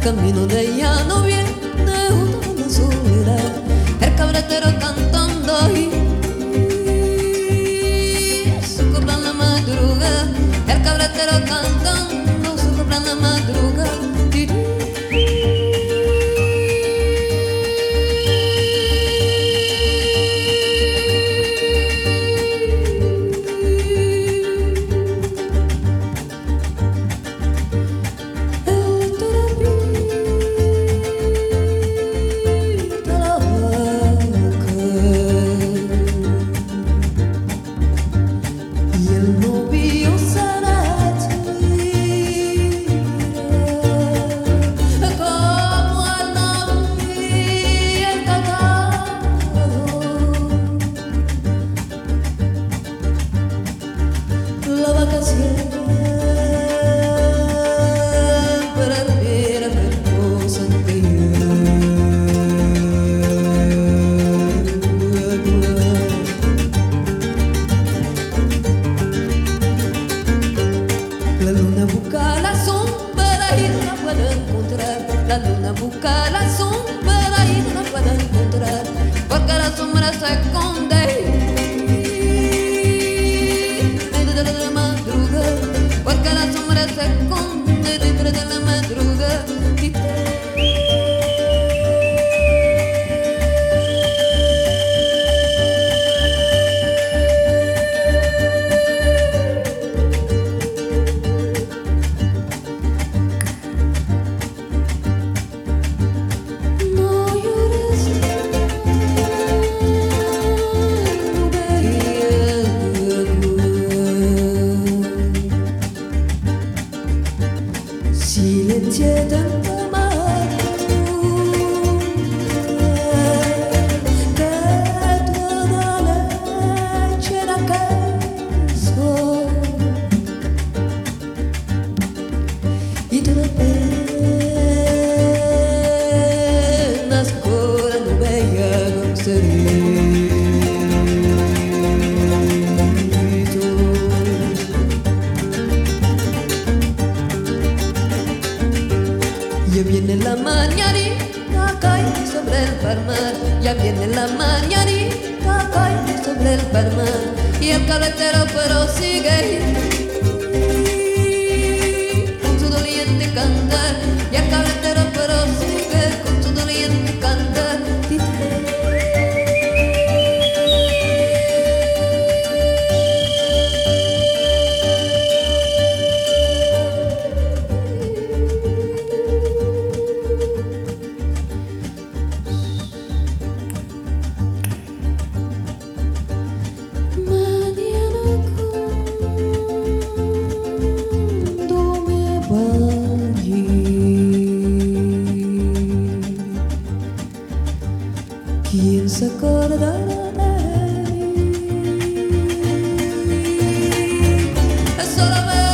camino de ella no viene una soledad, el cabretero cantando y su copla en la madrugada, el cabretero cantando su copla en la madrugada. La luna busca la sombra y no la puede encontrar. La luna busca la sombra y no la puede encontrar, porque la sombra se esconde dentro de la madrugada, porque la sombra se esconde dentro de la madrugada. Silencio tanto que toda la noche da caso y toda penas con la bella sereno. Ya viene la mañanita, cae sobre el palmar. Ya viene la mañanita, cae sobre el palmar. Y el cabretero pero sigue con su doliente cantar. Y el cabretero pero sigue con su doliente cantar. ¿Quién se acordará de mí? Solo me